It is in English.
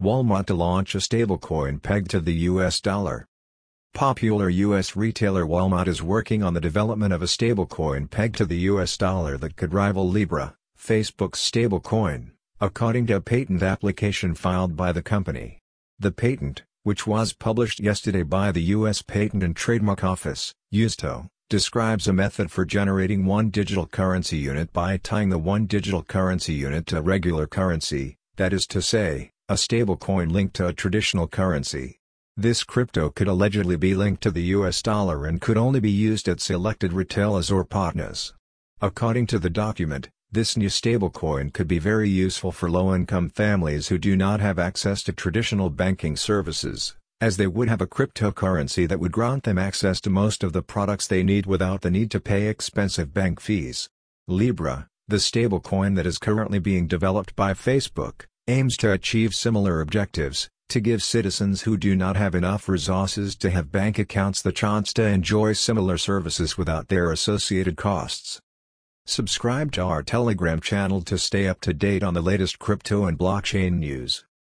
Walmart to launch a stablecoin pegged to the US dollar. Popular U.S. retailer Walmart is working on the development of a stablecoin pegged to the US dollar that could rival Libra, Facebook's stablecoin, according to a patent application filed by the company. The patent, which was published yesterday by the U.S. Patent and Trademark Office, USTO, describes a method for generating one digital currency unit by tying the one digital currency unit to a regular currency, that is to say, a stablecoin linked to a traditional currency. This crypto could allegedly be linked to the US dollar and could only be used at selected retailers or partners. According to the document, this new stablecoin could be very useful for low-income families who do not have access to traditional banking services, as they would have a cryptocurrency that would grant them access to most of the products they need without the need to pay expensive bank fees. Libra, the stablecoin that is currently being developed by Facebook, aims to achieve similar objectives, to give citizens who do not have enough resources to have bank accounts the chance to enjoy similar services without their associated costs. Subscribe to our Telegram channel to stay up to date on the latest crypto and blockchain news.